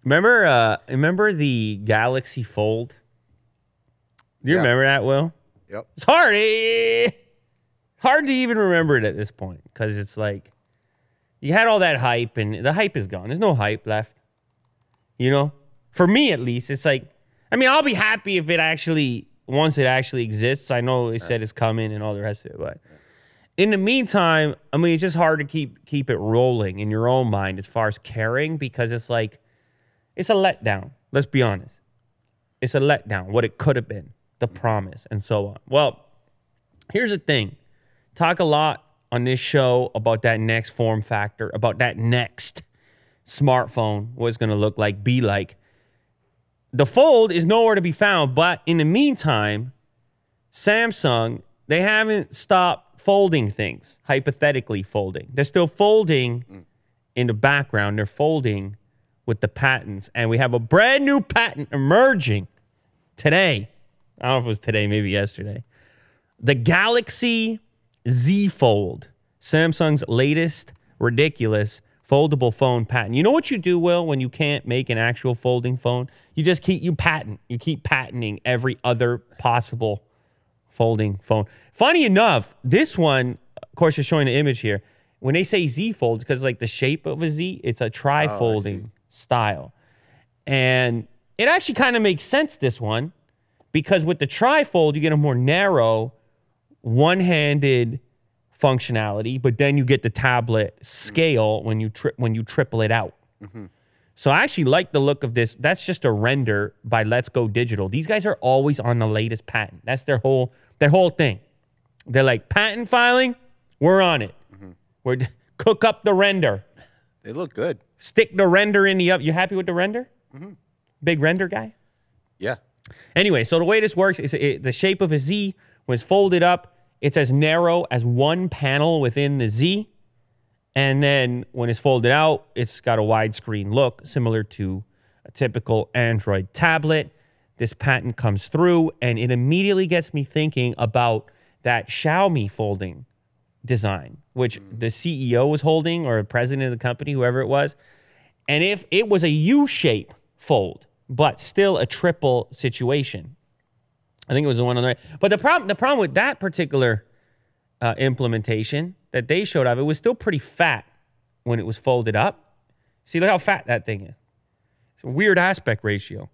Remember the Galaxy Fold? Do you remember that, Will? Yep. It's hard to even remember it at this point because it's like you had all that hype and the hype is gone. There's no hype left. You know? For me, at least, it's like, I mean, I'll be happy if once it actually exists. I know they said it's coming and all the rest of it, but in the meantime, I mean, it's just hard to keep it rolling in your own mind as far as caring because it's like, it's a letdown. Let's be honest. It's a letdown, what it could have been, the promise, and so on. Well, here's the thing. Talk a lot on this show about that next form factor, about that next smartphone, what it's going to look like, be like. The Fold is nowhere to be found, but in the meantime, Samsung, they haven't stopped folding things, hypothetically folding. They're still folding in the background. They're folding with the patents, and we have a brand new patent emerging today. I don't know if it was today, maybe yesterday. The Galaxy Z Fold, Samsung's latest ridiculous foldable phone patent. You know what you do, Will, when you can't make an actual folding phone? You just keep patenting every other possible folding phone. Funny enough, this one, of course, you're showing the image here. When they say Z Fold, because like the shape of a Z, it's a tri-folding style. And it actually kind of makes sense, this one, because with the tri-fold, you get a more narrow, one-handed functionality, but then you get the tablet scale when you triple it out. So I actually like the look of this. That's just a render by Let's Go Digital. These guys are always on the latest patent. That's their whole thing. They're like, patent filing, we're on it. We're cook up the render. They look good. Stick the render in the oven. You happy with the render? Big render guy? Yeah. Anyway, so the way this works is the shape of a Z was folded up. It's as narrow as one panel within the Z. And then when it's folded out, it's got a widescreen look similar to a typical Android tablet. This patent comes through, and it immediately gets me thinking about that Xiaomi folding design, which the CEO was holding, or the president of the company, whoever it was. And if it was a U-shape fold, but still a triple situation. I think it was the one on the right. But the problem with that particular implementation that they showed off, it was still pretty fat when it was folded up. See, look how fat that thing is. It's a weird aspect ratio.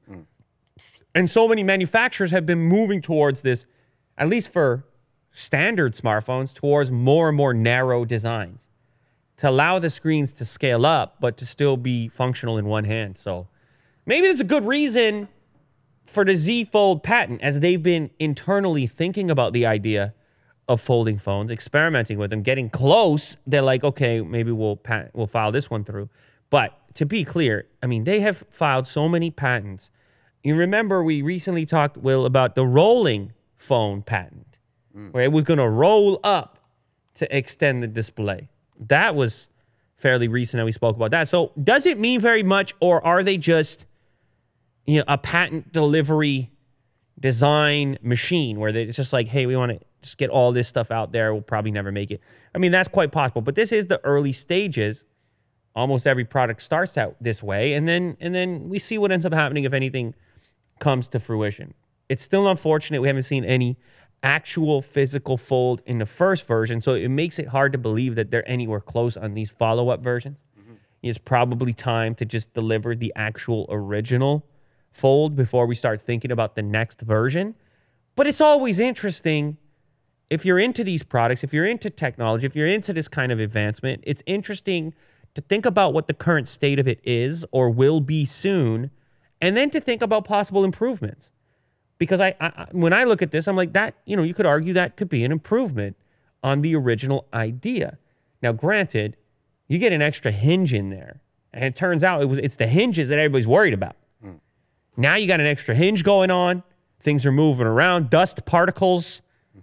And so many manufacturers have been moving towards this, at least for standard smartphones, towards more and more narrow designs to allow the screens to scale up, but to still be functional in one hand. So maybe there's a good reason for the Z Fold patent, as they've been internally thinking about the idea of folding phones, experimenting with them, getting close. They're like, okay, maybe we'll file this one through. But to be clear, I mean, they have filed so many patents. You remember we recently talked, Will, about the rolling phone patent, where it was going to roll up to extend the display. That was fairly recent that we spoke about that. So does it mean very much, or are they just, you know, a patent delivery design machine where it's just like, hey, we want to just get all this stuff out there. We'll probably never make it. I mean, that's quite possible. But this is the early stages. Almost every product starts out this way. And then we see what ends up happening if anything comes to fruition. It's still unfortunate we haven't seen any actual physical fold in the first version. So it makes it hard to believe that they're anywhere close on these follow-up versions. It's probably time to just deliver the actual original fold before we start thinking about the next version. But it's always interesting, if you're into these products, if you're into technology, if you're into this kind of advancement, it's interesting to think about what the current state of it is or will be soon, and then to think about possible improvements. Because when I look at this, I'm like, that, you know, you could argue that could be an improvement on the original idea. Now, granted, you get an extra hinge in there, and it turns out it's the hinges that everybody's worried about. Now you got an extra hinge going on. Things are moving around, dust particles.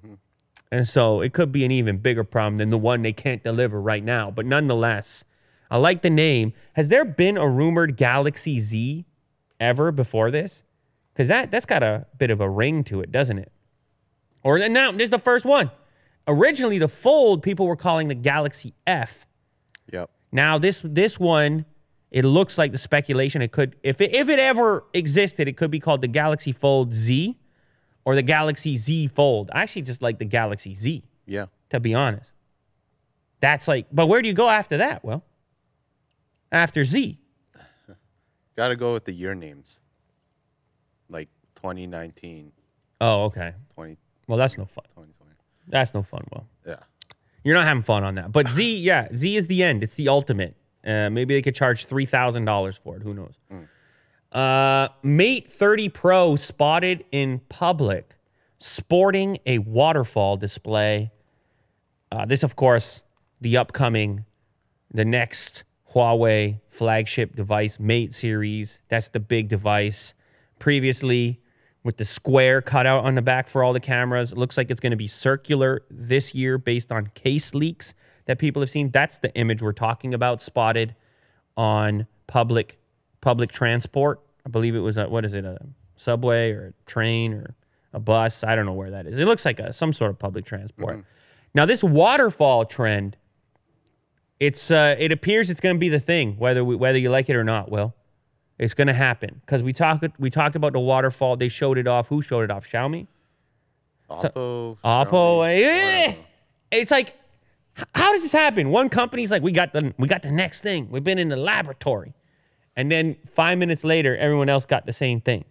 And so it could be an even bigger problem than the one they can't deliver right now. But nonetheless, I like the name. Has there been a rumored Galaxy Z ever before this? Because that's got a bit of a ring to it, doesn't it? Or now, this is the first one. Originally, the Fold, people were calling the Galaxy F. Yep. Now, this one It looks like the speculation it could, if it ever existed, it could be called the Galaxy Fold Z or the Galaxy Z Fold. I actually just like the Galaxy Z, Yeah. to be honest. That's like, but where do you go after that? Well, after Z. Got to go with the year names. Like 2019, Oh, okay. 2020. Well, that's no fun. That's no fun, Will. Yeah. You're not having fun on that. But Z, yeah, Z is the end. It's the ultimate. Maybe they could charge $3,000 for it. Who knows? Mate 30 Pro spotted in public sporting a waterfall display. This, of course, the next Huawei flagship device, Mate series. That's the big device. Previously, with the square cutout on the back for all the cameras. It looks like it's going to be circular this year based on case leaks that people have seen. That's the image we're talking about, spotted on public transport. I believe it was, a subway or a train or a bus? I don't know where that is. It looks like some sort of public transport. Now, this waterfall trend, it appears it's going to be the thing, whether you like it or not, Will. It's going to happen because we talked about the waterfall. They showed it off. Who showed it off? Xiaomi? Oppo. Oppo. It's like, how does this happen? One company's like, we got the next thing. We've been in the laboratory. And then 5 minutes later, everyone else got the same thing.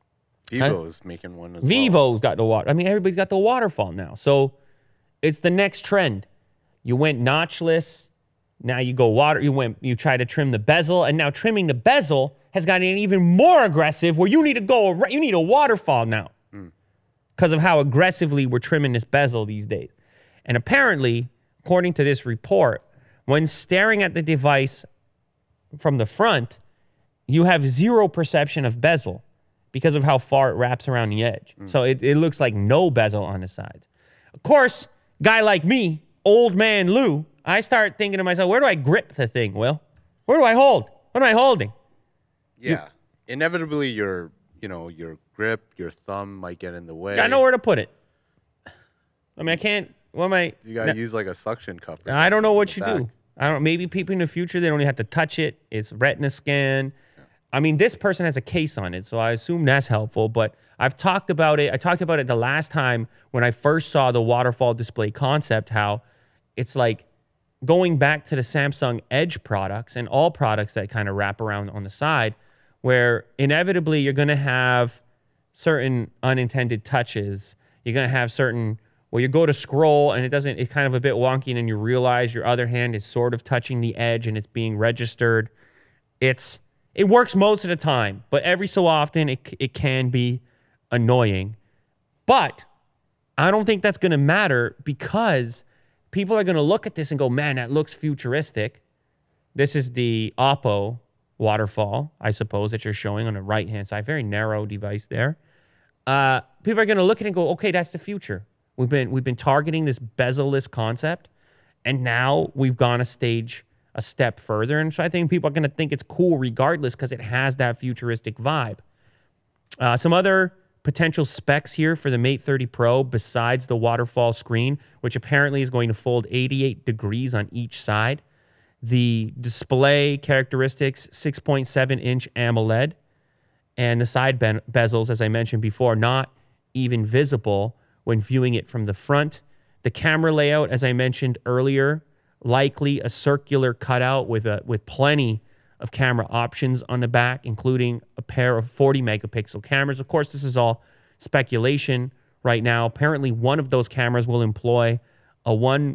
Vivo's making one as well. Vivo's got the water. I mean, everybody's got the waterfall now. So it's the next trend. You went notchless. Now you go water. You try to trim the bezel, and now trimming the bezel has gotten even more aggressive. Where you need a waterfall now because of how aggressively we're trimming this bezel these days. And apparently, according to this report, when staring at the device from the front, you have zero perception of bezel because of how far it wraps around the edge. So it looks like no bezel on the sides. Of course, guy like me, old man Lou, I start thinking to myself, where do I grip the thing, Will? Where do I hold? What am I holding? Yeah. Inevitably, your grip, your thumb might get in the way. I know where to put it. I mean, I can't. What am I? You got to use like a suction cup. I don't know what you do. I don't. Maybe people in the future, they don't even have to touch it. It's retina scan. Yeah. I mean, this person has a case on it, so I assume that's helpful. But I've talked about it. I talked about it the last time when I first saw the waterfall display concept, how it's like going back to the Samsung Edge products and all products that kind of wrap around on the side, where inevitably you're going to have certain unintended touches. You're going to have certain, well, you go to scroll and it's kind of a bit wonky, and then you realize your other hand is sort of touching the edge and it's being registered. It works most of the time, but every so often it can be annoying. But I don't think that's going to matter because people are going to look at this and go, man, that looks futuristic. This is the Oppo waterfall, I suppose, that you're showing on the right-hand side. Very narrow device there. People are going to look at it and go, okay, that's the future. We've been targeting this bezel-less concept, and now we've gone a step further. And so I think people are going to think it's cool regardless because it has that futuristic vibe. Some other potential specs here for the Mate 30 Pro besides the waterfall screen, which apparently is going to fold 88 degrees on each side. The display characteristics, 6.7-inch AMOLED, and the side bezels, as I mentioned before, not even visible when viewing it from the front. The camera layout, as I mentioned earlier, likely a circular cutout with plenty of camera options on the back, including a pair of 40-megapixel cameras. Of course, this is all speculation right now. Apparently, one of those cameras will employ a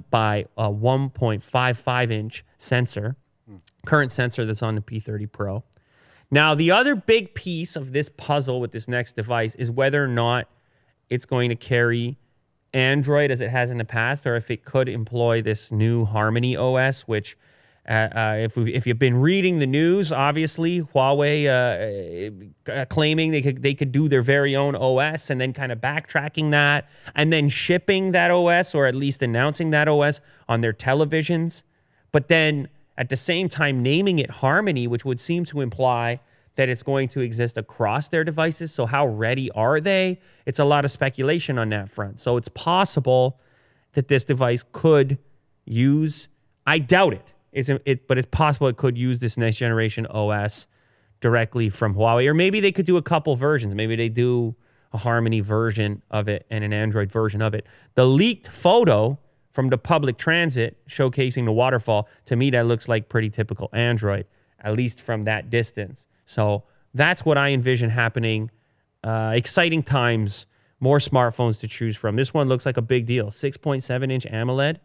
1.55-inch sensor, current sensor that's on the P30 Pro. Now, the other big piece of this puzzle with this next device is whether or not it's going to carry Android as it has in the past, or if it could employ this new Harmony OS, which if you've been reading the news, obviously Huawei claiming they could do their very own OS and then kind of backtracking that and then shipping that OS, or at least announcing that OS on their televisions, but then at the same time naming it Harmony, which would seem to imply that it's going to exist across their devices. So how ready are they? It's a lot of speculation on that front. So it's possible that this device could use, I doubt it. but it's possible it could use this next generation OS directly from Huawei, or maybe they could do a couple versions. Maybe they do a Harmony version of it and an Android version of it. The leaked photo from the public transit showcasing the waterfall, to me, that looks like pretty typical Android, at least from that distance. So that's what I envision happening. Exciting times, more smartphones to choose from. This one looks like a big deal. 6.7-inch AMOLED.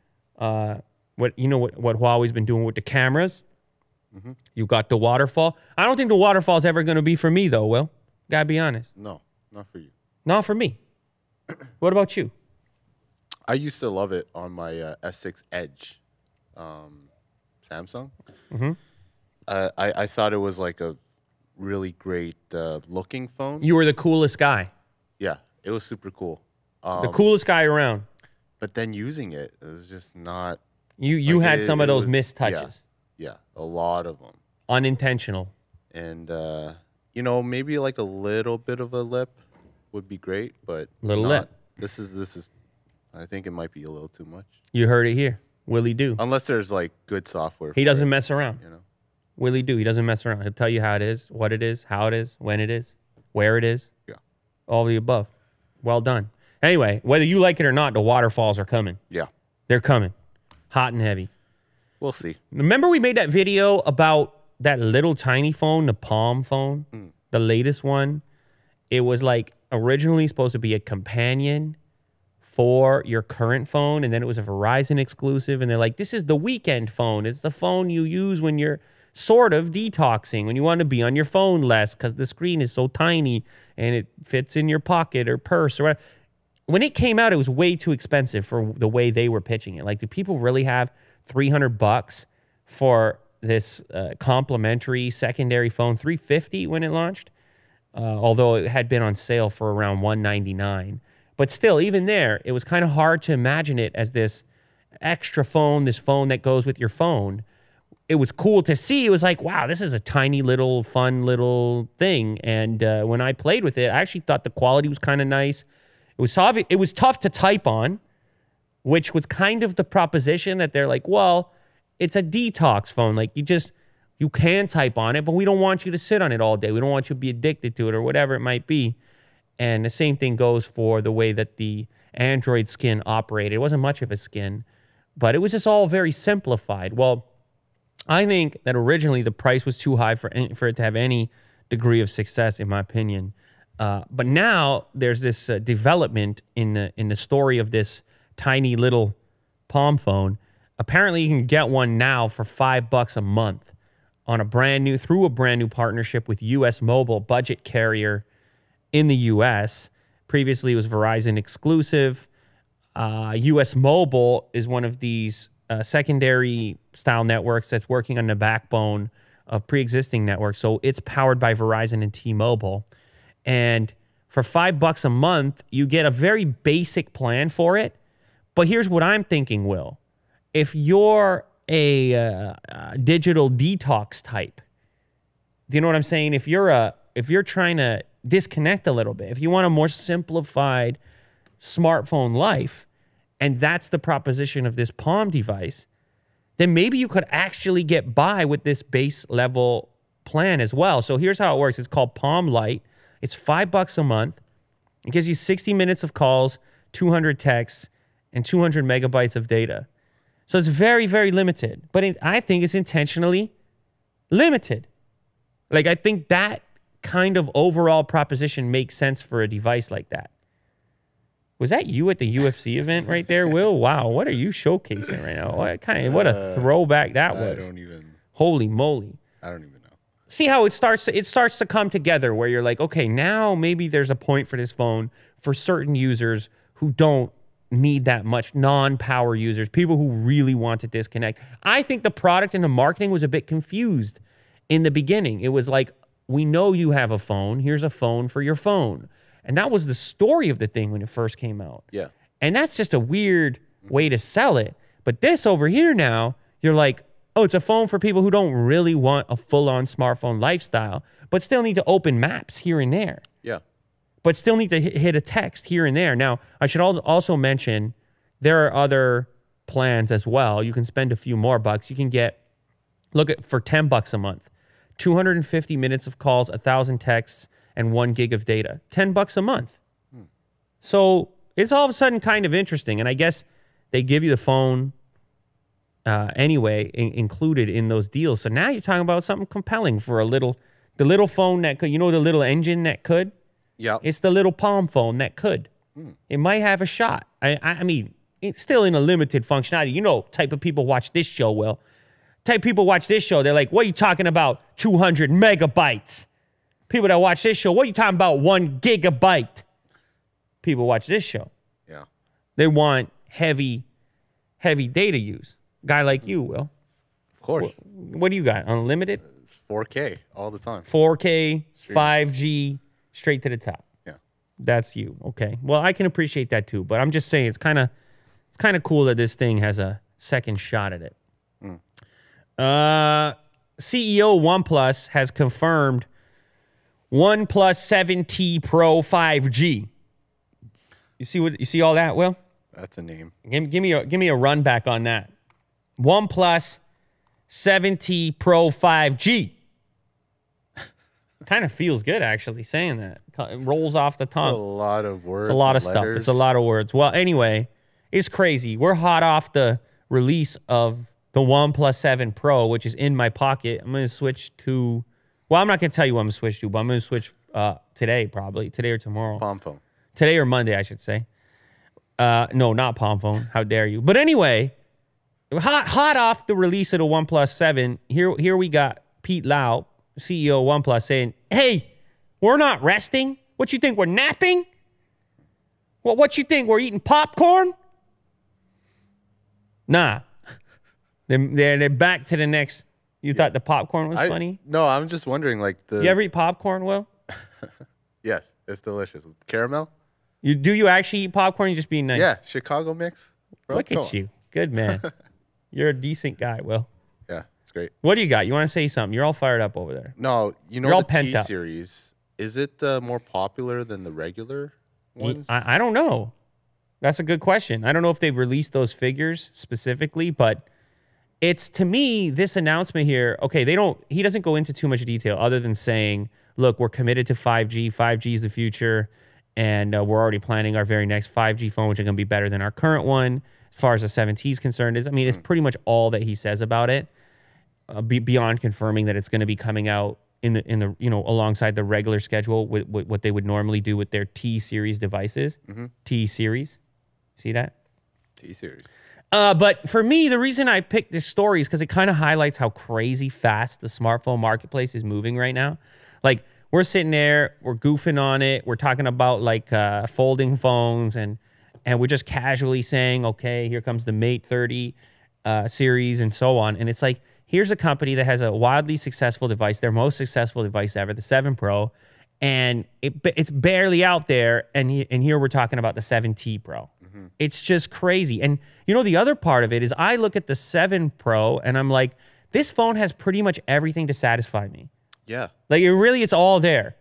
What Huawei's been doing with the cameras. You got the waterfall. I don't think the waterfall is ever going to be for me, though, Will. Gotta be honest. No, not for you. Not for me. What about you? I used to love it on my S6 Edge, Samsung. I thought it was like a really great looking phone. You were the coolest guy. Yeah, it was super cool. The coolest guy around. But then using it was just not. You had some of those was, missed touches. Yeah, a lot of them. Unintentional. And you know, maybe like a little bit of a lip would be great, but little lip. This is. I think it might be a little too much. You heard it here. Willie do. Unless there's like good software. He doesn't mess around. You know. Willie do. He doesn't mess around. He'll tell you how it is, what it is, how it is, when it is, where it is. Yeah. All the above. Well done. Anyway, whether you like it or not, the waterfalls are coming. Yeah. They're coming. Hot and heavy. We'll see. Remember we made that video about that little tiny phone, the Palm phone, the latest one? It was like originally supposed to be a companion for your current phone, and then it was a Verizon exclusive, and they're like, this is the weekend phone. It's the phone you use when you're sort of detoxing, when you want to be on your phone less because the screen is so tiny and it fits in your pocket or purse or whatever. When it came out, it was way too expensive for the way they were pitching it. Like, do people really have $300 for this complimentary secondary phone? $350 when it launched, although it had been on sale for around $199. But still, even there, it was kind of hard to imagine it as this extra phone, this phone that goes with your phone. It was cool to see. It was like, wow, this is a tiny little, fun little thing. And when I played with it, I actually thought the quality was kind of nice. It was tough to type on, which was kind of the proposition that they're like, well, it's a detox phone. Like, you can type on it, but we don't want you to sit on it all day. We don't want you to be addicted to it or whatever it might be. And the same thing goes for the way that the Android skin operated. It wasn't much of a skin, but it was just all very simplified. Well, I think that originally the price was too high for it to have any degree of success, in my opinion. But now there's this development in the story of this tiny little Palm phone. Apparently, you can get one now for $5 a month on through a brand new partnership with US Mobile, budget carrier in the US. Previously, it was Verizon exclusive. US Mobile is one of these secondary style networks that's working on the backbone of pre-existing networks. So it's powered by Verizon and T-Mobile. And for $5 a month, you get a very basic plan for it. But here's what I'm thinking, Will. If you're a digital detox type, do you know what I'm saying? If you're trying to disconnect a little bit, if you want a more simplified smartphone life, and that's the proposition of this Palm device, then maybe you could actually get by with this base level plan as well. So here's how it works. It's called Palm Lite. It's $5 a month. It gives you 60 minutes of calls, 200 texts, and 200 megabytes of data. So it's very, very limited. But I think it's intentionally limited. Like, I think that kind of overall proposition makes sense for a device like that. Was that you at the UFC event right there, Will? Wow, what are you showcasing right now? What a throwback that was. Holy moly. I don't even know. See how it starts to come together where you're like, okay, now maybe there's a point for this phone for certain users who don't need that much, non-power users, people who really want to disconnect. I think the product and the marketing was a bit confused in the beginning. It was like, we know you have a phone. Here's a phone for your phone. And that was the story of the thing when it first came out. Yeah. And that's just a weird way to sell it. But this over here now, you're like, oh, it's a phone for people who don't really want a full-on smartphone lifestyle, but still need to open maps here and there. Yeah. But still need to hit a text here and there. Now, I should also mention there are other plans as well. You can spend a few more bucks. You can get, look at, for $10 a month, 250 minutes of calls, 1,000 texts, and 1 gig of data. $10 a month. So it's all of a sudden kind of interesting. And I guess they give you the phone anyway, included in those deals. So now you're talking about something compelling for the little phone that could, the little engine that could? Yeah. It's the little Palm phone that could. It might have a shot. I mean, it's still in a limited functionality. Type of people watch this show, Will. Type of people watch this show, they're like, what are you talking about? 200 megabytes. People that watch this show, what are you talking about? 1 gigabyte. People watch this show. Yeah. They want heavy data use. Guy like you, Will. Of course. What do you got? Unlimited? It's 4K all the time. 4K, 5G, straight to the top. Yeah. That's you. Okay. Well, I can appreciate that too, but I'm just saying it's kind of cool that this thing has a second shot at it. CEO OnePlus has confirmed OnePlus 7T Pro 5G. You see all that, Will? That's a name. Give me a run back on that. OnePlus 7T Pro 5G. Kind of feels good actually saying that. It rolls off the tongue. It's a lot of words. It's a lot of stuff. It's a lot of words. Well, anyway, it's crazy. We're hot off the release of the OnePlus 7 Pro, which is in my pocket. I'm going to switch to, well, I'm not going to tell you what I'm going to switch to, but I'm going to switch today probably, today or tomorrow. Palm phone. Today or Monday, I should say. No, not Palm phone. How dare you? But anyway, hot off the release of the OnePlus 7, here we got Pete Lau, CEO of OnePlus, saying, hey, we're not resting. What you think, we're napping? What you think, we're eating popcorn? Nah. They're back to the next. You thought the popcorn was funny? No, I'm just wondering, like the. You ever eat popcorn, Will? Yes, it's delicious. Caramel? Do you actually eat popcorn? You just being nice? Yeah, Chicago mix. Bro, Look at you. Good man. You're a decent guy, Will. Yeah, it's great. What do you got? You want to say something? You're all fired up over there. No, You're all the pent T up. series, is it more popular than the regular ones? I don't know. That's a good question. I don't know if they've released those figures specifically, but it's, to me, this announcement here, okay, he doesn't go into too much detail other than saying, look, we're committed to 5G. 5G is the future, and we're already planning our very next 5G phone, which is going to be better than our current one. As far as the 7T is concerned, it's pretty much all that he says about it, beyond confirming that it's going to be coming out in the alongside the regular schedule with what they would normally do with their T series devices. T series, see that? T series. But for me, the reason I picked this story is because it kind of highlights how crazy fast the smartphone marketplace is moving right now. Like, we're sitting there, we're goofing on it, we're talking about like folding phones, and we're just casually saying, okay, here comes the Mate 30 series and so on. And it's like, here's a company that has a wildly successful device, their most successful device ever, the 7 Pro, and it's barely out there. And here we're talking about the 7T Pro. It's just crazy. And the other part of it is I look at the 7 Pro and I'm like, this phone has pretty much everything to satisfy me. Yeah. Like, it's all there.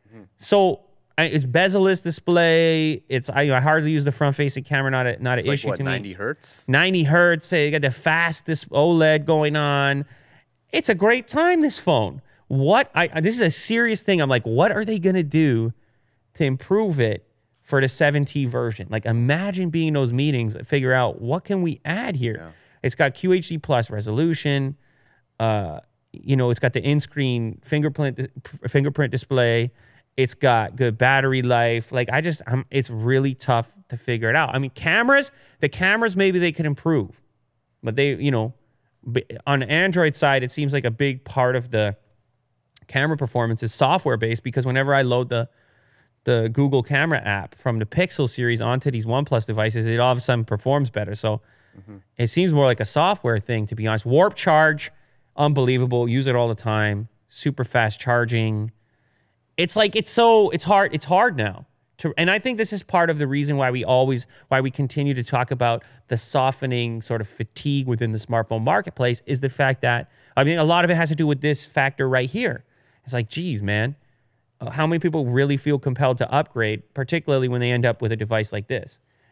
So it's bezel-less display. I hardly use the front-facing camera. Not an issue to me. 90 hertz? 90 hertz. You got the fastest OLED going on. It's a great time, this phone. This is a serious thing. I'm like, what are they gonna do to improve it for the 7T version? Like, imagine being in those meetings and figure out what can we add here. Yeah. It's got QHD plus resolution. It's got the in-screen fingerprint display. It's got good battery life. Like, it's really tough to figure it out. I mean, the cameras maybe they could improve, but on the Android side, it seems like a big part of the camera performance is software-based, because whenever I load the Google camera app from the Pixel series onto these OnePlus devices, it all of a sudden performs better. So it seems more like a software thing, to be honest. Warp Charge, unbelievable. Use it all the time. Super fast charging. It's like, it's hard now. And I think this is part of the reason why we continue to talk about the softening sort of fatigue within the smartphone marketplace, is the fact that, a lot of it has to do with this factor right here. It's like, geez, man, how many people really feel compelled to upgrade, particularly when they end up with a device like this?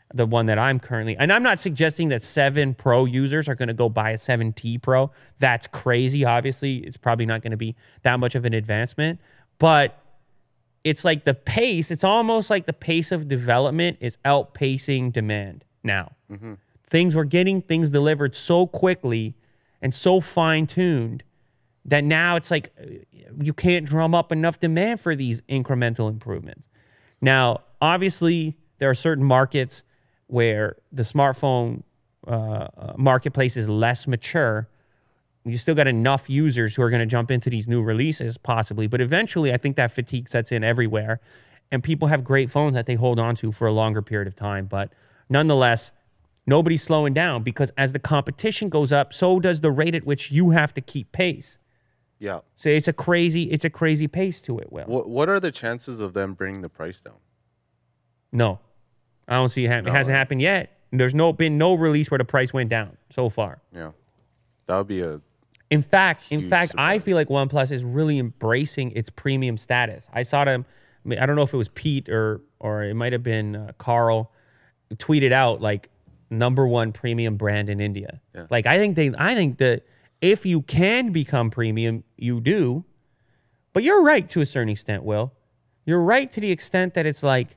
the one that I'm currently, and I'm not suggesting that 7 Pro users are going to go buy a 7T Pro. That's crazy. Obviously, it's probably not going to be that much of an advancement, but it's like the pace, it's almost like the pace of development is outpacing demand now. We're getting things delivered so quickly and so fine-tuned that now it's like you can't drum up enough demand for these incremental improvements. Now, obviously, there are certain markets where the smartphone marketplace is less mature. You still got enough users who are going to jump into these new releases, possibly. But eventually, I think that fatigue sets in everywhere. And people have great phones that they hold on to for a longer period of time. But nonetheless, nobody's slowing down because as the competition goes up, so does the rate at which you have to keep pace. Yeah. So it's a crazy pace to it, Will. What are the chances of them bringing the price down? No. I don't see it happen. It hasn't happened yet. There's been no release where the price went down so far. Yeah. That would be a In fact, surprise. I feel like OnePlus is really embracing its premium status. I saw them, I don't know if it was Pete or it might have been Carl, tweeted out like #1 premium brand in India. Yeah. Like I think that if you can become premium, you do. But you're right to a certain extent, Will. You're right to the extent that it's like,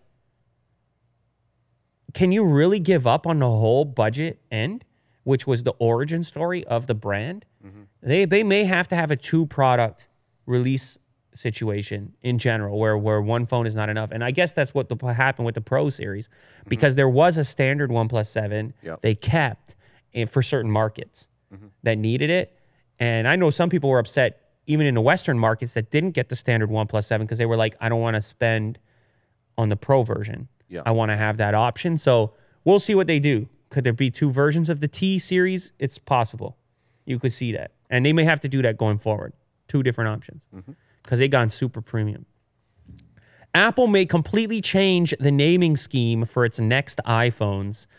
can you really give up on the whole budget end, which was the origin story of the brand? They may have to have a 2-product release situation in general where one phone is not enough. And I guess that's what happened with the Pro series because there was a standard OnePlus 7 they kept for certain markets that needed it. And I know some people were upset even in the Western markets that didn't get the standard OnePlus 7 because they were like, I don't want to spend on the Pro version. Yeah. I want to have that option. So we'll see what they do. Could there be 2 versions of the T series? It's possible. You could see that. And they may have to do that going forward. 2 different options because they gone super premium. Apple may completely change the naming scheme for its next iPhones.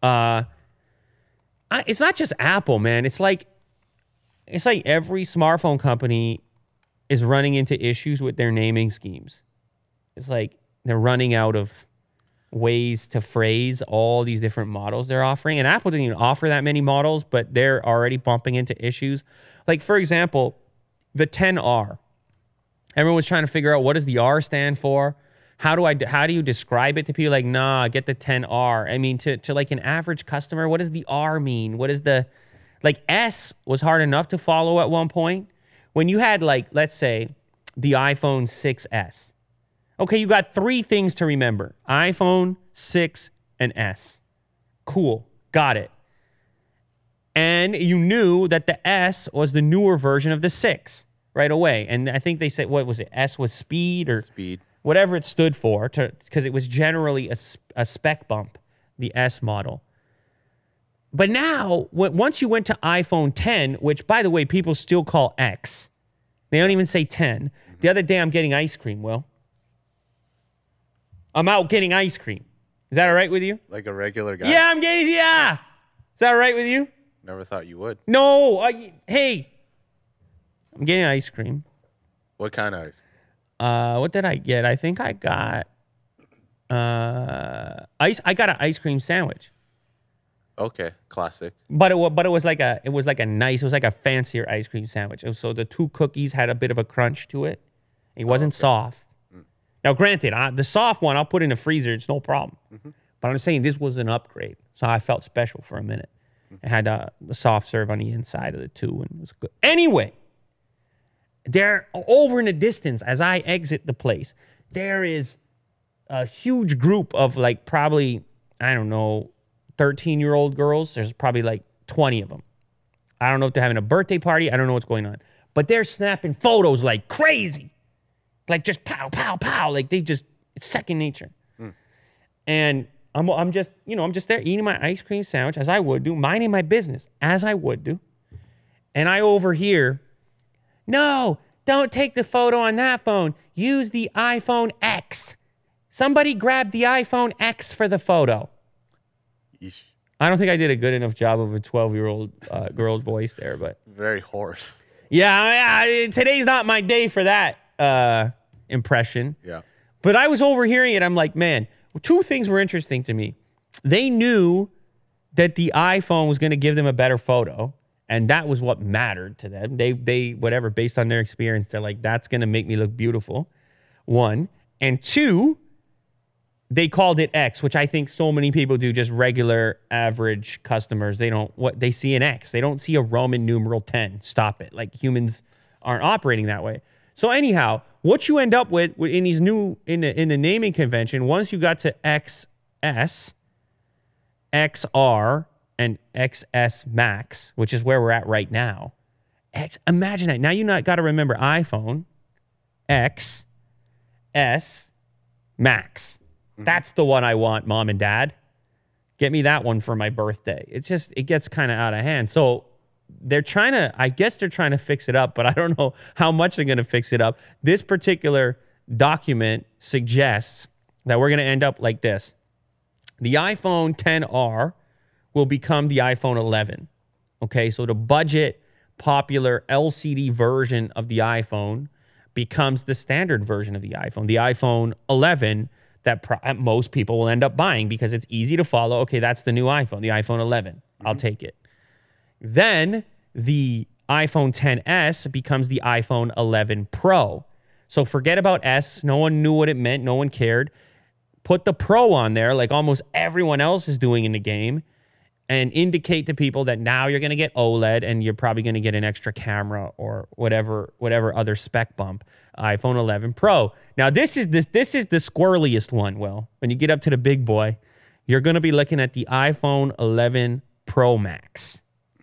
It's not just Apple, man. It's like every smartphone company is running into issues with their naming schemes. It's like they're running out of ways to phrase all these different models they're offering. And Apple didn't even offer that many models, but they're already bumping into issues. Like, for example, the XR. Everyone was trying to figure out what does the R stand for? How do you describe it to people? Like, nah, get the XR. I mean, to like an average customer, what does the R mean? What is the... Like, S was hard enough to follow at one point. When you had, like, let's say, the iPhone 6S. Okay, you got 3 things to remember. iPhone, 6, and S. Cool. Got it. And you knew that the S was the newer version of the 6 right away. And I think they said, what was it? S was speed or... Speed. Whatever it stood for, because it was generally a spec bump, the S model. But now, once you went to iPhone 10, which, by the way, people still call X. They don't even say 10. The other day, I'm getting ice cream, Will. I'm out getting ice cream. Is that all right with you? Like a regular guy? Yeah, Is that all right with you? Never thought you would. No. Hey. I'm getting ice cream. What kind of ice? What did I get? I think I got I got an ice cream sandwich. Okay, classic. But it was like a fancier ice cream sandwich. So the 2 cookies had a bit of a crunch to it. It wasn't soft. Now, granted, the soft one I'll put in the freezer. It's no problem. But I'm saying this was an upgrade, so I felt special for a minute. It had the soft serve on the inside of the 2, and it was good. Anyway, they're over in the distance as I exit the place. There is a huge group of like probably, I don't know, 13-year-old girls. There's probably like 20 of them. I don't know if they're having a birthday party. I don't know what's going on. But they're snapping photos like crazy. Like just pow, pow, pow. Like it's second nature. And I'm just there eating my ice cream sandwich as I would do, minding my business as I would do. And I overhear, no, don't take the photo on that phone. Use the iPhone X. Somebody grab the iPhone X for the photo. Yeesh. I don't think I did a good enough job of a 12-year-old girl's voice there, but Very hoarse. yeah, today's not my day for that impression. Yeah. But I was overhearing it. I'm like, man, 2 things were interesting to me. They knew that the iPhone was going to give them a better photo, and that was what mattered to them. They whatever, based on their experience, they're like, that's going to make me look beautiful. One. And two, they called it X, which I think so many people do, just regular average customers. They see an X. They don't see a Roman numeral 10. Stop it. Like, humans aren't operating that way. So anyhow, what you end up with in these in the naming convention, once you got to XS, XR, and XS Max, which is where we're at right now. Imagine that. Now you got to remember iPhone, X, S, Max. That's the one I want, Mom and Dad. Get me that one for my birthday. It gets kind of out of hand. So I guess they're trying to fix it up, but I don't know how much they're going to fix it up. This particular document suggests that we're going to end up like this. The iPhone XR will become the iPhone 11. Okay, so the budget, popular LCD version of the iPhone becomes the standard version of the iPhone. The iPhone 11 that most people will end up buying because it's easy to follow. Okay, that's the new iPhone, the iPhone 11. I'll take it. Then the iPhone XS becomes the iPhone 11 Pro. So forget about S. No one knew what it meant. No one cared. Put the Pro on there like almost everyone else is doing in the game and indicate to people that now you're going to get OLED and you're probably going to get an extra camera or whatever other spec bump. iPhone 11 Pro. Now this is the squirreliest one, Will. When you get up to the big boy, you're going to be looking at the iPhone 11 Pro Max.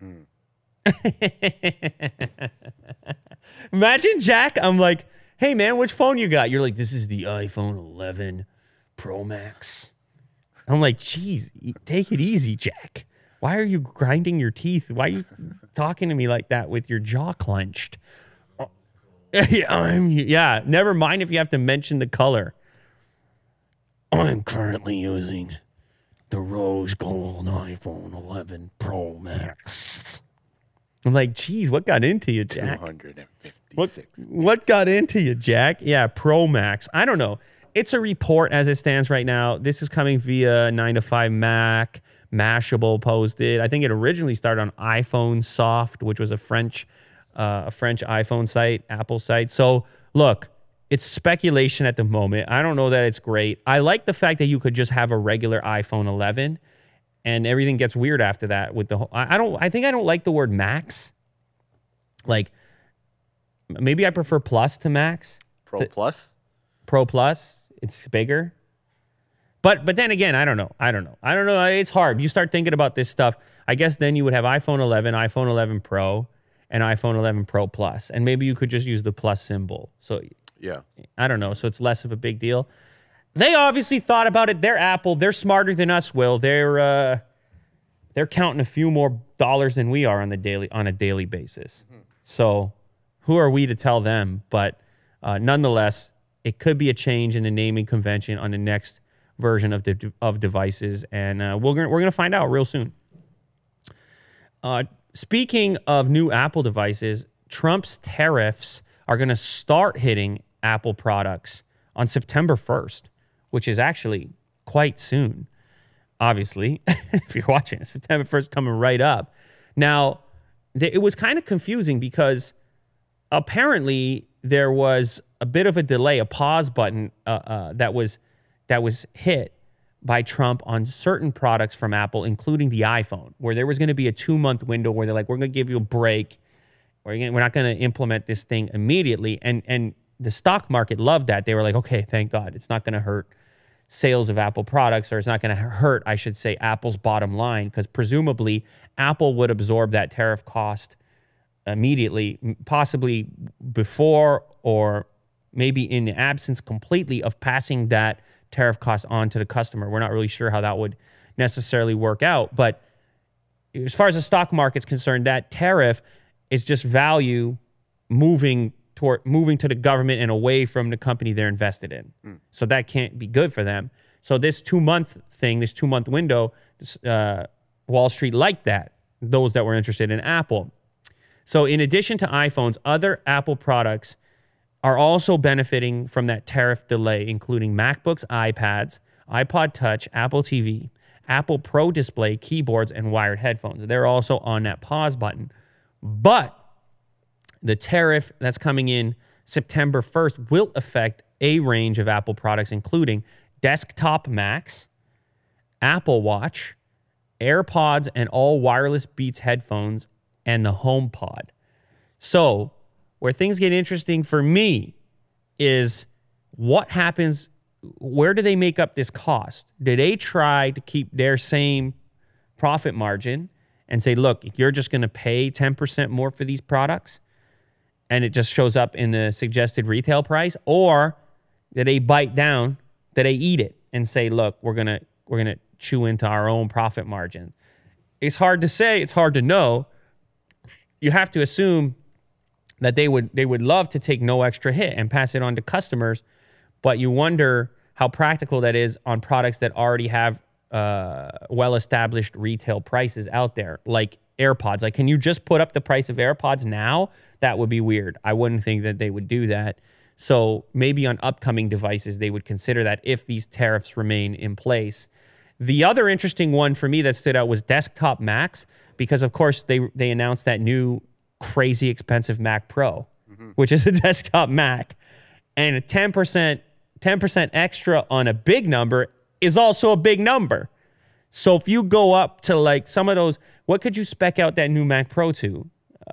Imagine, Jack, I'm like, hey man, which phone you got? You're like, this is the iPhone 11 Pro Max. I'm like, geez, take it easy, Jack. Why are you grinding your teeth? Why are you talking to me like that with your jaw clenched? Yeah, never mind if you have to mention the color. I'm currently using the rose gold iPhone 11 Pro Max. I'm like, geez, what got into you, Jack? 256. What got into you, Jack? Yeah, Pro Max. I don't know. It's a report as it stands right now. This is coming via 9to5Mac. Mashable posted. I think it originally started on iPhone Soft, which was a French iPhone site, Apple site. So look, it's speculation at the moment. I don't know that it's great. I like the fact that you could just have a regular iPhone 11 and everything gets weird after that with the whole, I think I don't like the word Max. Like, maybe I prefer Plus to Max. Pro Plus. It's bigger. But then again, I don't know. It's hard. You start thinking about this stuff. I guess then you would have iPhone 11, iPhone 11 Pro, and iPhone 11 Pro Plus. And maybe you could just use the plus symbol. So yeah, I don't know. So it's less of a big deal. They obviously thought about it. They're Apple. They're smarter than us, Will. They're counting a few more dollars than we are on a daily basis. So who are we to tell them? But nonetheless, it could be a change in the naming convention on the next version of devices, and we're gonna find out real soon. Speaking of new Apple devices, Trump's tariffs are gonna start hitting Apple products on September 1st, which is actually quite soon. Obviously, if you're watching, September 1st coming right up. Now, it was kind of confusing because apparently there was a bit of a delay, a pause button that was hit by Trump on certain products from Apple, including the iPhone, where there was going to be a 2-month window where they're like, we're going to give you a break. We're not going to implement this thing immediately. And the stock market loved that. They were like, okay, thank God. It's not going to hurt sales of Apple products, or it's not going to hurt, I should say, Apple's bottom line, because presumably Apple would absorb that tariff cost immediately, possibly before or maybe in the absence completely of passing that tariff cost on to the customer. We're not really sure how that would necessarily work out. But as far as the stock market's concerned, that tariff is just value moving to the government and away from the company they're invested in. So that can't be good for them. So this 2-month thing, this 2-month window, Wall Street liked that, those that were interested in Apple. So in addition to iPhones, other Apple products are also benefiting from that tariff delay, including MacBooks, iPads, iPod Touch, Apple TV, Apple Pro Display, keyboards, and wired headphones. They're also on that pause button. But the tariff that's coming in September 1st will affect a range of Apple products, including desktop Macs, Apple Watch, AirPods, and all wireless Beats headphones, and the HomePod. So where things get interesting for me is what happens, where do they make up this cost? Do they try to keep their same profit margin and say, look, you're just going to pay 10% more for these products and it just shows up in the suggested retail price? Or do they bite down, do they eat it and say, look, we're going to chew into our own profit margins? It's hard to say, it's hard to know. You have to assume that they would love to take no extra hit and pass it on to customers, but you wonder how practical that is on products that already have well-established retail prices out there, like AirPods. Like, can you just put up the price of AirPods now? That would be weird. I wouldn't think that they would do that. So maybe on upcoming devices, they would consider that if these tariffs remain in place. The other interesting one for me that stood out was desktop Macs, because of course they announced that new crazy expensive Mac Pro, which is a desktop Mac, and a 10% extra on a big number is also a big number. So if you go up to like some of those, what could you spec out that new Mac Pro to?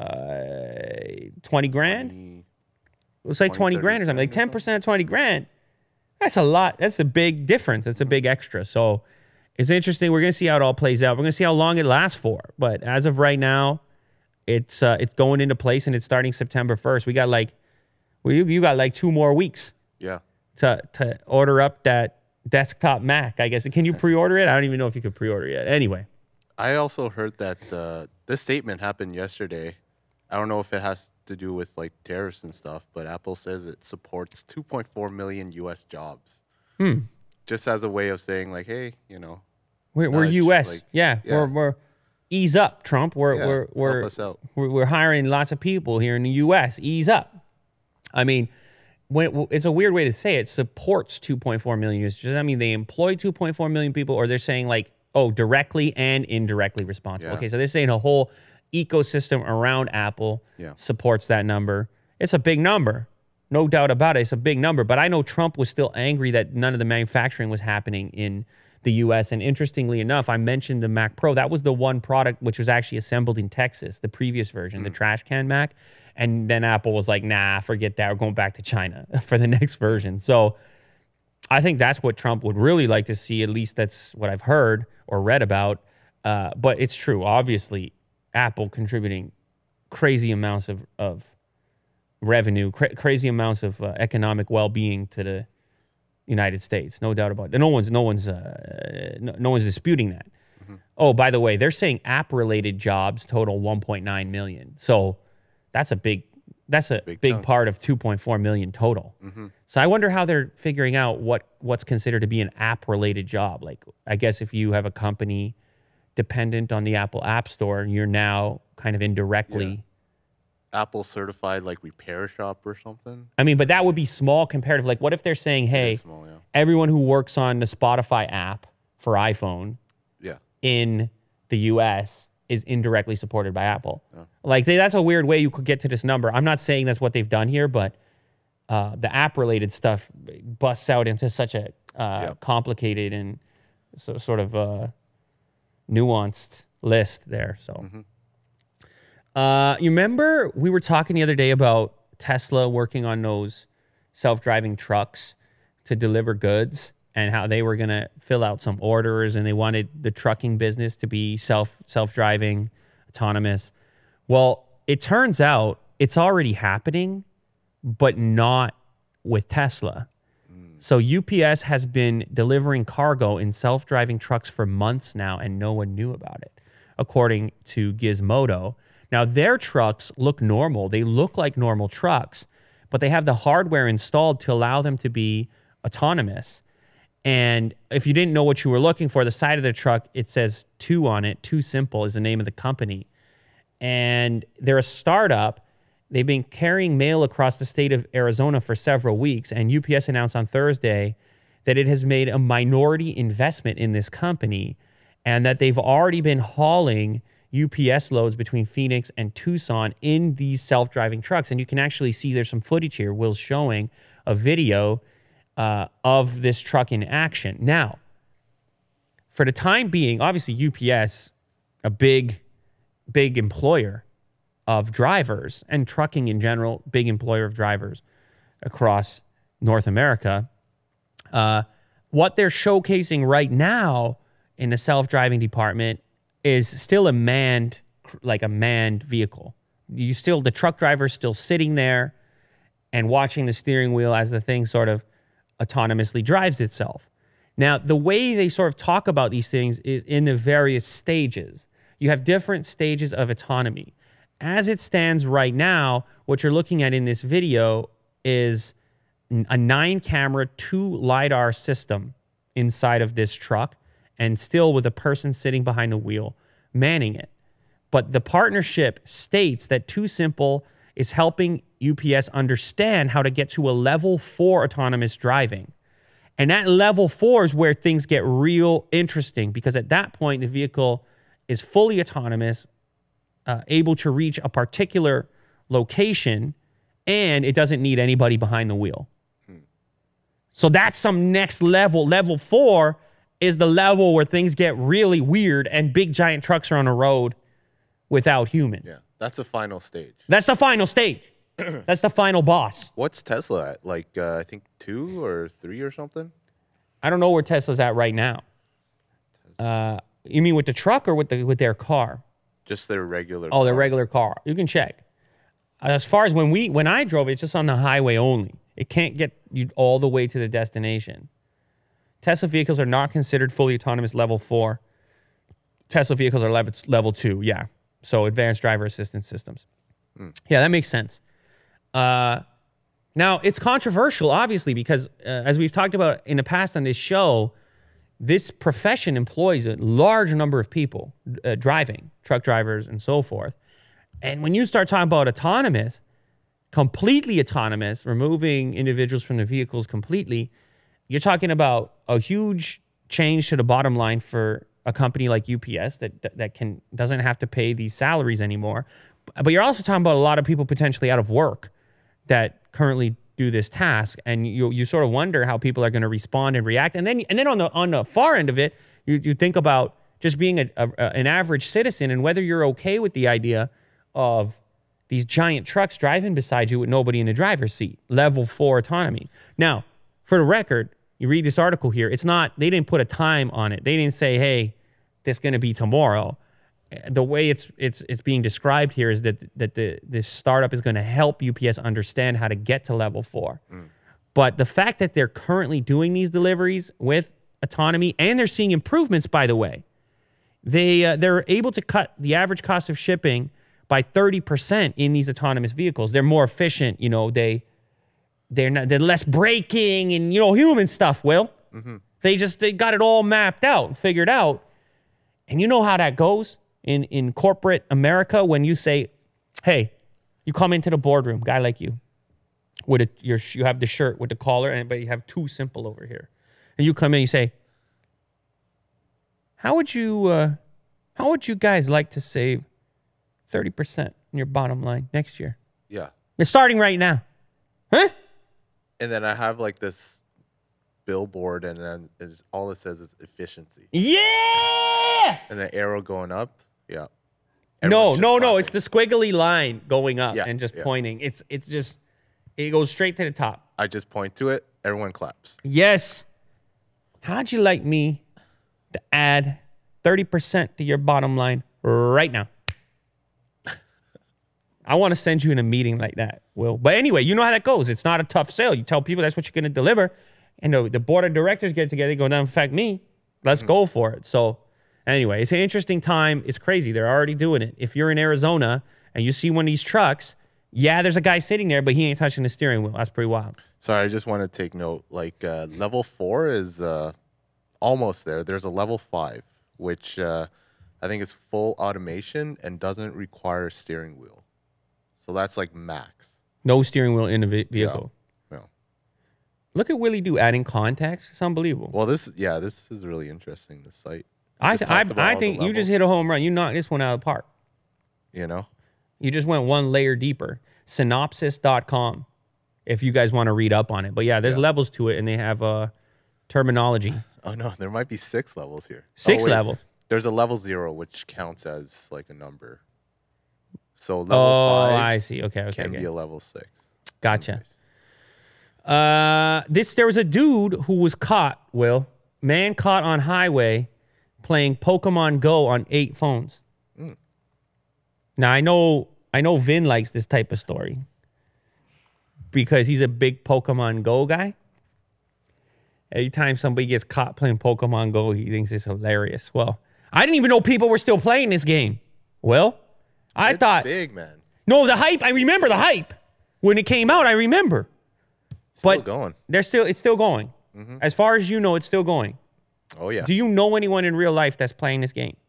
20 grand? It was like 20 grand or something. Like 10% of 20 grand. That's a lot. That's a big difference. That's a big extra. So it's interesting. We're going to see how it all plays out. We're going to see how long it lasts for. But as of right now, it's going into place, and it's starting September 1st. We got like, you got like 2 more weeks. Yeah. To order up that desktop Mac, I guess. Can you pre-order it? I don't even know if you could pre-order it yet. Anyway. I also heard that this statement happened yesterday. I don't know if it has to do with like tariffs and stuff, but Apple says it supports 2.4 million U.S. jobs. Just as a way of saying like, hey, you know, we're U.S. Like, yeah. We're ease up, Trump. We're help us out. We're hiring lots of people here in the U.S. Ease up. I mean, it's a weird way to say it. Supports 2.4 million users. Does that mean they employ 2.4 million people, or they're saying like, oh, directly and indirectly responsible? Yeah. Okay, so they're saying a whole ecosystem around Apple supports that number. It's a big number. No doubt about it. It's a big number. But I know Trump was still angry that none of the manufacturing was happening in the U.S. And interestingly enough, I mentioned the Mac Pro. That was the one product which was actually assembled in Texas, the previous version, the trash can Mac. And then Apple was like, nah, forget that. We're going back to China for the next version. So I think that's what Trump would really like to see. At least that's what I've heard or read about. But it's true. Obviously, Apple contributing crazy amounts of revenue, crazy amounts of economic well-being to the United States. No doubt about it. No one's disputing that. Oh, by the way, they're saying app-related jobs total 1.9 million. So that's a big part of 2.4 million total. So I wonder how they're figuring out what's considered to be an app-related job. Like, I guess if you have a company dependent on the Apple App Store, you're now kind of indirectly Apple certified like repair shop or something. I mean, but that would be small comparative. Like, what if they're saying, hey, small, everyone who works on the Spotify app for iPhone in the US is indirectly supported by Apple. Like, that's a weird way you could get to this number. I'm not saying that's what they've done here, but the app-related stuff busts out into such a complicated and sort of nuanced list there. So, you remember we were talking the other day about Tesla working on those self-driving trucks to deliver goods, and how they were going to fill out some orders, and they wanted the trucking business to be self-driving, autonomous. Well, it turns out it's already happening, but not with Tesla. So UPS has been delivering cargo in self-driving trucks for months now, and no one knew about it, according to Gizmodo. Now, their trucks look normal. They look like normal trucks, but they have the hardware installed to allow them to be autonomous. And if you didn't know what you were looking for, the side of the truck, it says 2 on it. Too Simple is the name of the company. And they're a startup. They've been carrying mail across the state of Arizona for several weeks. And UPS announced on Thursday that it has made a minority investment in this company. and that they've already been hauling UPS loads between Phoenix and Tucson in these self-driving trucks. And you can actually see there's some footage here. Will's showing a video of this truck in action. Now, for the time being, obviously UPS, a big employer of drivers, and trucking in general, big employer of drivers across North America. What they're showcasing right now in the self-driving department is still a manned vehicle. The truck driver's still sitting there and watching the steering wheel as the thing sort of autonomously drives itself. Now, the way they sort of talk about these things is in the various stages. You have different stages of autonomy. As it stands right now, what you're looking at in this video is a 9-camera, 2 LiDAR system inside of this truck, and still with a person sitting behind the wheel manning it. But the partnership states that TuSimple is helping UPS understand how to get to a level 4 autonomous driving. And that level 4 is where things get real interesting, because at that point, the vehicle is fully autonomous, able to reach a particular location, and it doesn't need anybody behind the wheel. So that's some next level. Level 4 is the level where things get really weird and big giant trucks are on the road without humans. Yeah, that's the final stage. That's the final stage. That's the final boss. What's Tesla at? Like, I think 2 or 3 or something? I don't know where Tesla's at right now. You mean with the truck or with their car? Just their regular Oh, their car. regular car. You can check. As far as when I drove it, it's just on the highway only. It can't get you all the way to the destination. Tesla vehicles are not considered fully autonomous level 4. Tesla vehicles are level 2, yeah. So advanced driver assistance systems. Yeah, that makes sense. Now, it's controversial, obviously, because as we've talked about in the past on this show, this profession employs a large number of people driving, truck drivers and so forth. And when you start talking about autonomous, completely autonomous, removing individuals from the vehicles completely, you're talking about a huge change to the bottom line for a company like UPS that doesn't have to pay these salaries anymore. But you're also talking about a lot of people potentially out of work that currently do this task, and you sort of wonder how people are going to respond and react. And then on the far end of it, you think about just being an average citizen and whether you're okay with the idea of these giant trucks driving beside you with nobody in the driver's seat. Level 4 autonomy. Now, for the record, you read this article here. It's not, they didn't put a time on it. They didn't say, hey, this is going to be tomorrow. The way it's being described here is that this startup is going to help UPS understand how to get to level 4. But the fact that they're currently doing these deliveries with autonomy, and they're seeing improvements, by the way, they're able to cut the average cost of shipping by 30% in these autonomous vehicles. They're more efficient. You know, they're less braking and, you know, human stuff, Will. They got it all mapped out, figured out. And you know how that goes in corporate America when you say, hey, you come into the boardroom, guy like you, with you have the shirt with the collar, but you have TuSimple over here. And you come in and you say, how would you guys like to save 30% in your bottom line next year? Yeah. You're starting right now. Huh? And then I have like this billboard, and then all it says is efficiency. Yeah! And the arrow going up. Yeah. No. Clapping. It's the squiggly line going up and just yeah. pointing. It goes straight to the top. I just point to it. Everyone claps. Yes. How'd you like me to add 30% to your bottom line right now? I want to send you in a meeting like that, Will. But anyway, you know how that goes. It's not a tough sale. You tell people that's what you're going to deliver. And the board of directors get together and go, in fact, me, let's go for it. So anyway, it's an interesting time. It's crazy. They're already doing it. If you're in Arizona and you see one of these trucks, yeah, there's a guy sitting there, but he ain't touching the steering wheel. That's pretty wild. Sorry, I just want to take note. Like level 4 is almost there. There's a level 5, which I think is full automation and doesn't require a steering wheel. So that's like max. No steering wheel in the vehicle. Yeah. Look at Willie Do adding context. It's unbelievable. Well, this is really interesting, this site. I talks about all the think you just levels. hit a home run. You knocked this one out of the park. You know? You just went one layer deeper. Synopsis.com if you guys want to read up on it. But yeah, there's levels to it, and they have terminology. Oh, no. There might be 6 levels here. Six wait. levels. There's a level 0, which counts as like a number. So level Oh, 5 I see. Okay, okay. can okay. be a level 6. Gotcha. Anyways. There was a dude who was caught, man caught on highway playing Pokemon Go on 8 phones. Now I know Vin likes this type of story because he's a big Pokemon Go guy. Every time somebody gets caught playing Pokemon Go, he thinks it's hilarious. Well, I didn't even know people were still playing this game. Well, I It's thought big, man. no, the hype. I remember the hype when it came out. I remember. Still But going. it's still going. As far as you know, it's still going. Oh, yeah. Do you know anyone in real life that's playing this game?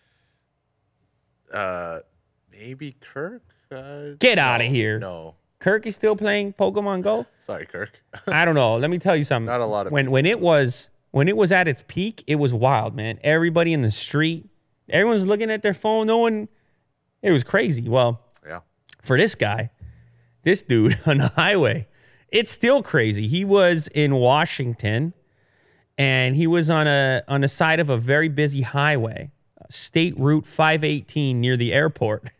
Maybe Kirk? Get out of here. No. Kirk is still playing Pokemon Go? Sorry, Kirk. I don't know. Let me tell you something. Not a lot of when it was at its peak, it was wild, man. Everybody in the street, everyone's looking at their phone. It was crazy. Well, Yeah. for this guy, this dude on the highway, it's still crazy. He was in Washington, and he was on the side of a very busy highway, State Route 518 near the airport.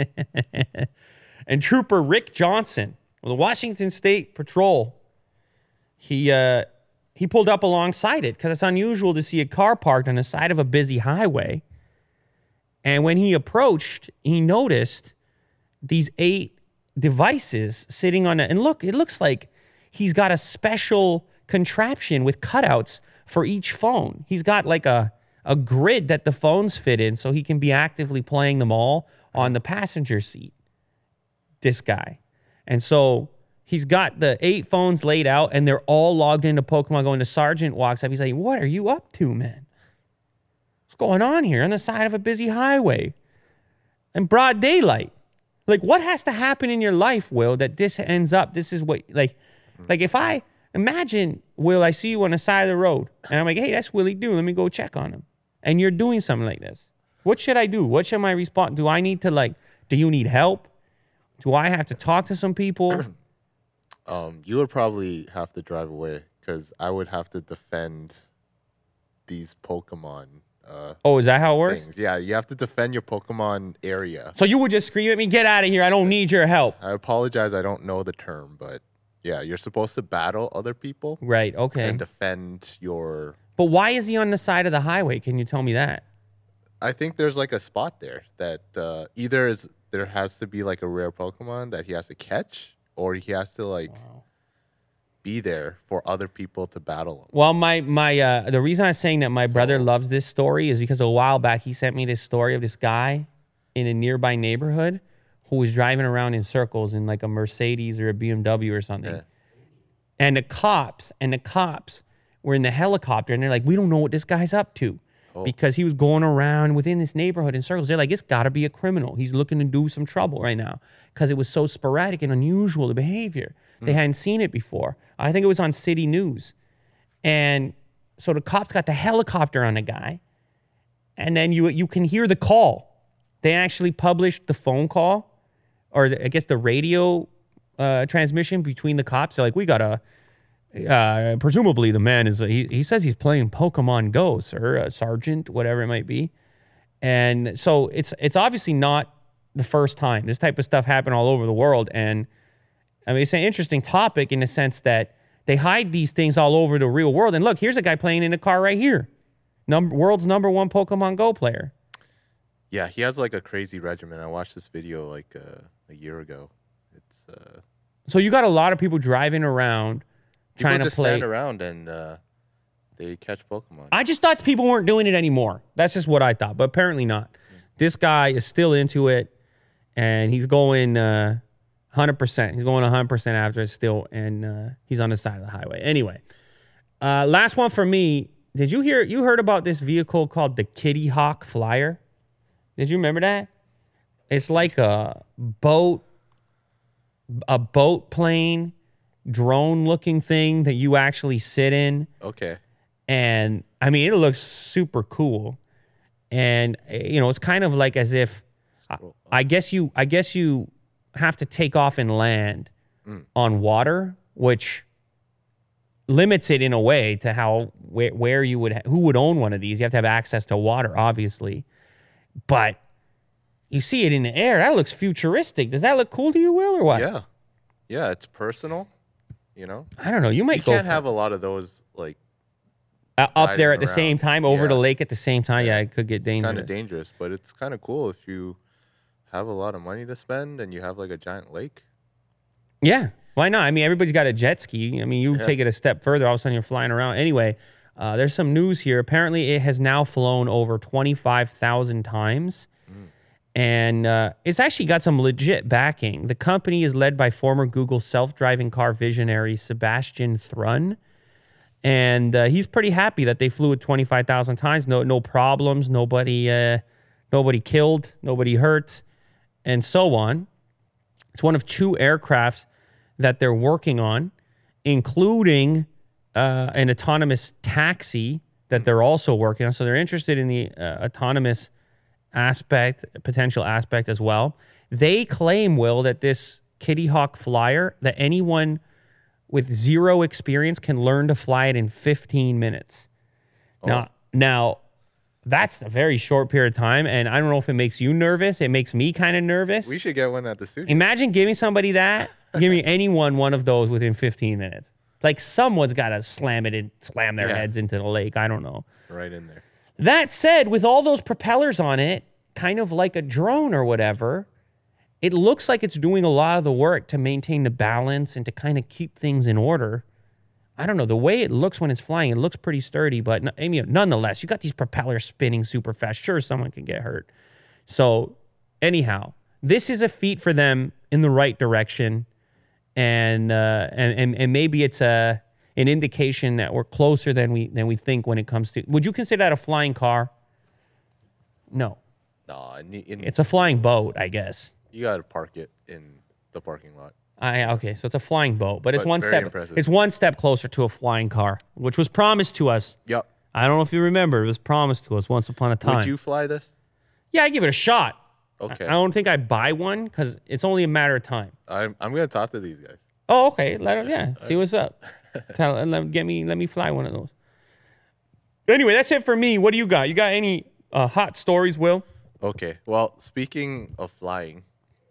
And Trooper Rick Johnson of the Washington State Patrol, he pulled up alongside it because it's unusual to see a car parked on the side of a busy highway. And when he approached, he noticed these 8 devices sitting on it. And look, it looks like he's got a special contraption with cutouts for each phone. He's got like a grid that the phones fit in so he can be actively playing them all on the passenger seat. This guy. And so he's got the 8 phones laid out and they're all logged into Pokemon Go. And the sergeant walks up. He's like, "What are you up to, man? What's going on here on the side of a busy highway in broad daylight? Like, what has to happen in your life, Will, that this ends up, this is what, like if I imagine, Will, I see you on the side of the road and I'm like, hey, that's Willie Doo. Let me go check on him. And you're doing something like this. What should I do? What should my response? Do I need to do you need help? Do I have to talk to some people? You would probably have to drive away because I would have to defend these Pokemon Oh, is that how it works? things. Yeah, you have to defend your Pokemon area. So you would just scream at me, "Get out of here. I don't need your help." I apologize, I don't know the term, but yeah, you're supposed to battle other people Right, okay. and defend your... But why is he on the side of the highway? Can you tell me that? I think there's like a spot there that either there has to be like a rare Pokemon that he has to catch, or he has to be there for other people to battle him. Well, the reason I'm saying that my brother loves this story is because a while back he sent me this story of this guy in a nearby neighborhood who was driving around in circles in like a Mercedes or a BMW or something. Yeah. And the cops were in the helicopter and they're like, "We don't know what this guy's up to." Because he was going around within this neighborhood in circles. They're like, "It's got to be a criminal. He's looking to do some trouble right now." Because it was so sporadic and unusual, the behavior. They hadn't seen it before. I think it was on City News. And so the cops got the helicopter on the guy. And then you can hear the call. They actually published the phone call, or I guess the radio transmission between the cops. They're like, "We got to... presumably the man is he says he's playing Pokemon Go, sir, sergeant, whatever it might be." And so it's obviously not the first time this type of stuff happened all over the world. And I mean, it's an interesting topic in the sense that they hide these things all over the real world. And look, here's a guy playing in a car right here, world's #1 Pokemon Go player. Yeah, he has like a crazy regimen. I watched this video like a year ago. It's So you got a lot of people driving around people trying to just play. stand around and they catch Pokemon. I just thought people weren't doing it anymore. That's just what I thought, but apparently not. This guy is still into it, and he's going 100%. He's going 100% after it still, and he's on the side of the highway. Anyway, last one for me. Did you hear? You heard about this vehicle called the Kitty Hawk Flyer? Did you remember that? It's like a boat plane, drone-looking thing that you actually sit in. Okay. And I mean, it looks super cool. And it's kind of like as if I guess you have to take off and land on water, which limits it in a way to where you would who would own one of these. You have to have access to water, obviously, but you see it in the air. That looks futuristic. Does that look cool to you, Will, or what? Yeah, it's personal. I don't know. You might you can't have a lot of those like up there at the around. same time, over Yeah. the lake at the same time. Yeah, it could get dangerous. Kind of dangerous, but it's kind of cool if you have a lot of money to spend and you have like a giant lake. Yeah, why not? I mean, everybody's got a jet ski. I mean, you take it a step further, all of a sudden you're flying around. Anyway, there's some news here. Apparently, it has now flown over 25,000 times. And it's actually got some legit backing. The company is led by former Google self-driving car visionary Sebastian Thrun. And he's pretty happy that they flew it 25,000 times. No problems. Nobody killed. Nobody hurt. And so on. It's one of 2 aircrafts that they're working on, including an autonomous taxi that they're also working on. So they're interested in the autonomous potential aspect as well. They claim, Will, that this Kitty Hawk Flyer, that anyone with 0 experience can learn to fly it in 15 minutes. Now, that's a very short period of time, and I don't know if it makes you nervous. It makes me kind of nervous. We should get one at the studio. Imagine giving somebody that. Give me anyone one of those within 15 minutes. Like someone's got to slam their heads into the lake. I don't know. Right in there. That said, with all those propellers on it, kind of like a drone or whatever, it looks like it's doing a lot of the work to maintain the balance and to kind of keep things in order. I don't know. The way it looks when it's flying, it looks pretty sturdy, but nonetheless, you got these propellers spinning super fast. Sure, someone can get hurt. So anyhow, this is a feat for them in the right direction. And maybe it's an indication that we're closer than we think when it comes to. Would you consider that a flying car? No. No, It's a flying boat, I guess. You gotta park it in the parking lot. Okay, so it's a flying boat, but it's one very step. impressive. It's one step closer to a flying car, which was promised to us. Yep. I don't know if you remember, it was promised to us once upon a time. Would you fly this? Yeah, I give it a shot. Okay. I don't think I'd buy one because it's only a matter of time. I'm gonna talk to these guys. Oh, okay. See what's up. Let me fly one of those. Anyway, that's it for me. What do you got? You got any hot stories, Will? Okay. Well, speaking of flying,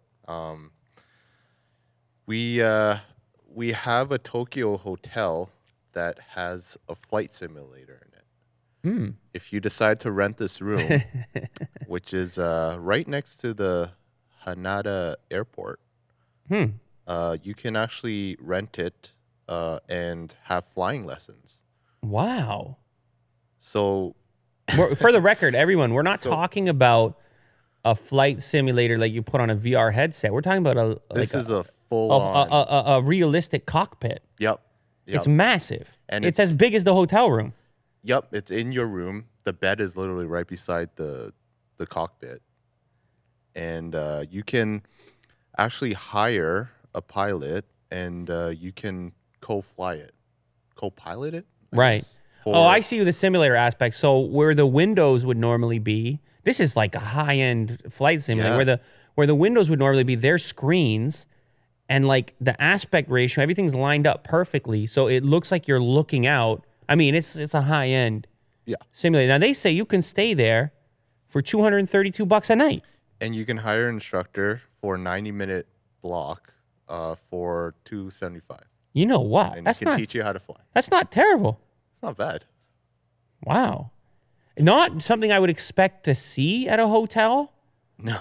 we have a Tokyo hotel that has a flight simulator in it. If you decide to rent this room, which is right next to the Haneda Airport, you can actually rent it and have flying lessons. Wow. So, For the record, everyone, we're not talking about a flight simulator like you put on a VR headset. We're talking about this is a full-on... a realistic cockpit. Yep. It's massive. And it's as big as the hotel room. Yep, it's in your room. The bed is literally right beside the cockpit. And you can actually hire a pilot and you can co-pilot it. Right. I see the simulator aspect. So where the windows would normally be, this is like a high-end flight simulator where the windows would normally be their screens, and like the aspect ratio, everything's lined up perfectly. So it looks like you're looking out. I mean, it's a high-end simulator. Now they say you can stay there for $232 a night. And you can hire an instructor for a 90-minute block for $275. You know what? And he can teach you how to fly. That's not terrible. It's not bad. Wow. Not something I would expect to see at a hotel. No.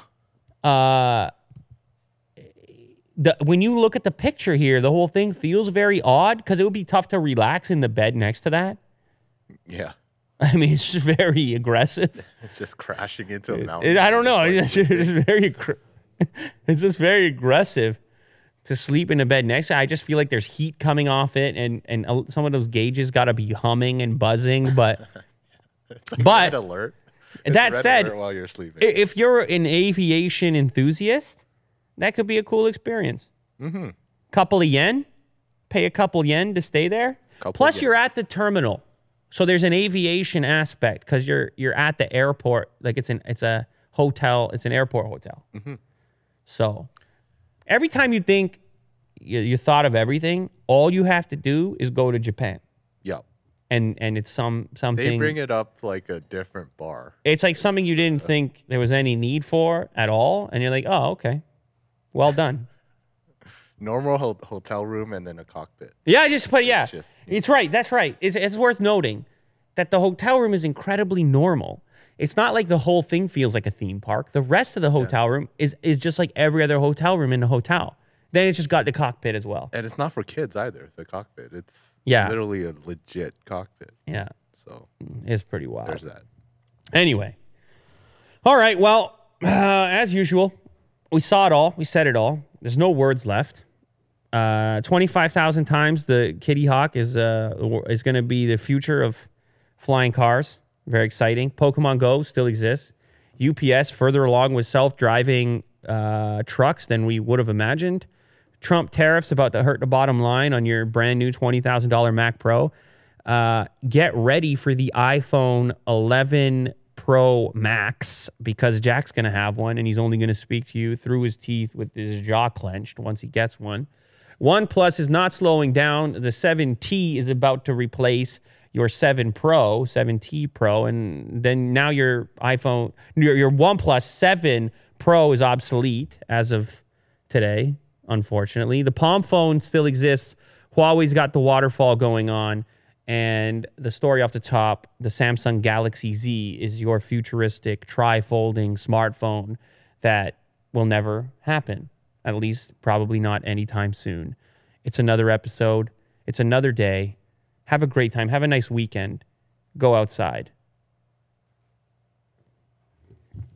When you look at the picture here, the whole thing feels very odd because it would be tough to relax in the bed next to that. Yeah. I mean, it's just very aggressive. It's just crashing into a mountain. I don't know. It's just very aggressive to sleep in a bed next to it. I just feel like there's heat coming off it, and some of those gauges got to be humming and buzzing. But it's like red alert. That said, while you're sleeping, if you're an aviation enthusiast, that could be a cool experience. Couple of yen, pay a couple yen to stay there. Plus, you're at the terminal. So there's an aviation aspect because you're at the airport. Like it's a hotel. It's an airport hotel. So every time you think you thought of everything, all you have to do is go to Japan. Yep. And it's something. They bring it up like a different bar. It's like something you didn't think there was any need for at all. And you're like, oh, okay. Well done. Normal hotel room and then a cockpit. Yeah, I just put, yeah. Just, it's right. That's right. It's worth noting that the hotel room is incredibly normal. It's not like the whole thing feels like a theme park. The rest of the hotel room is just like every other hotel room in the hotel. Then it's just got the cockpit as well. And it's not for kids either, the cockpit. It's literally a legit cockpit. Yeah. So it's pretty wild. there's that. Anyway. All right. Well, as usual, we saw it all. We said it all. There's no words left. 25,000 times the Kitty Hawk is going to be the future of flying cars. Very exciting. Pokemon Go still exists. UPS further along with self-driving trucks than we would have imagined. Trump tariffs about to hurt the bottom line on your brand new $20,000 Mac Pro. Get ready for the iPhone 11 Pro Max because Jack's going to have one and he's only going to speak to you through his teeth with his jaw clenched once he gets one. OnePlus is not slowing down. The 7T is about to replace your 7 Pro, 7T Pro, and then now your iPhone, your OnePlus 7 Pro is obsolete as of today, unfortunately. The Palm phone still exists. Huawei's got the waterfall going on. And the story off the top, the Samsung Galaxy Z is your futuristic tri-folding smartphone that will never happen. At least probably not anytime soon. It's another episode. It's another day. Have a great time. Have a nice weekend. Go outside.